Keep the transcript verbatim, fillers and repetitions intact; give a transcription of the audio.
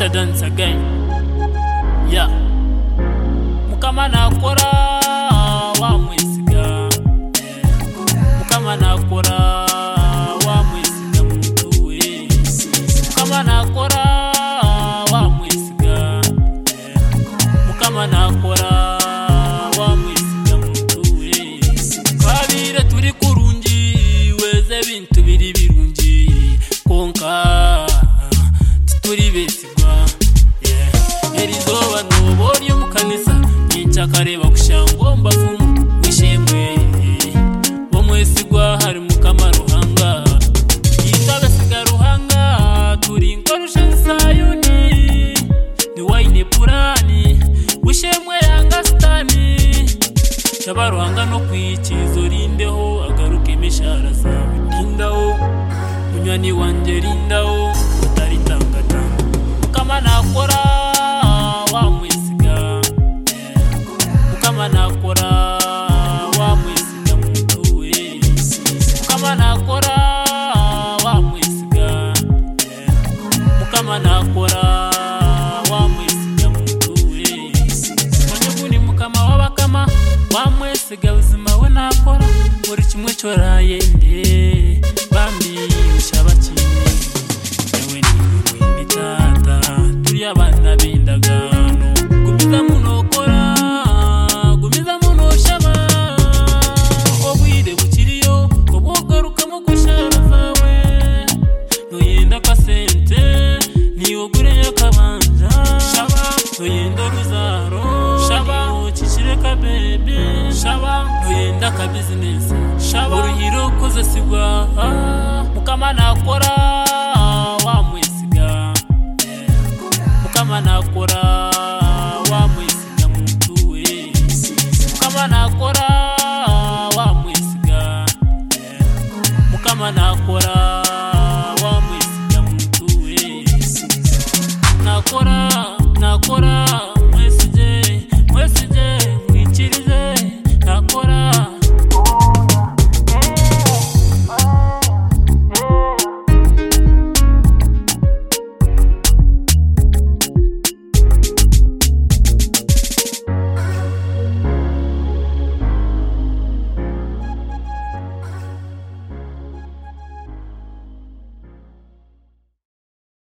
Mr. Dance again. Yeah. Mukama nakora wa mwesiga. Mukama nakora wa mwesiga mtuwe. Mukama nakora wa mwesiga. Mukama nakora wa mwesiga mtuwe. Kabire turi kurungi weze bintu biri birungi konka turi besigwa. Yeah. Erizoba nobori mu kanisa nyica kareba kushango mbafumu wishemwe bo mwesigwa hari mu kamaruhanga yitabe sigaruhanga turi nkorusha sayuni ni wine purani wishemwe yanga stani shabaruhanga no kwikizo rindeho agaruke mishara zawe lindaho munywani wanje lindaho utaritangata kama nakora wa mwesiga. Mukama nakora wa mwesiga mtuwe. Mukama nakora wa mwesiga. Mukama nakora wa mwesiga mtuwe. Kanyuguni mukama wabakama wa mwesiga uzima we nakora muri kimwe cyoraye nde bambi ushabakine yewe ni mitata turi abana bindagano gumiza munokora gumiza munoshaba obwire bukiriyo obogaruka mu kushara zawe noyenda kasente niyo gure yakabanja shaba noyenda ruzaro shaba ukishireka baby shaba noyenda ka business shaba uruhiro koze sigwa Mukama nakora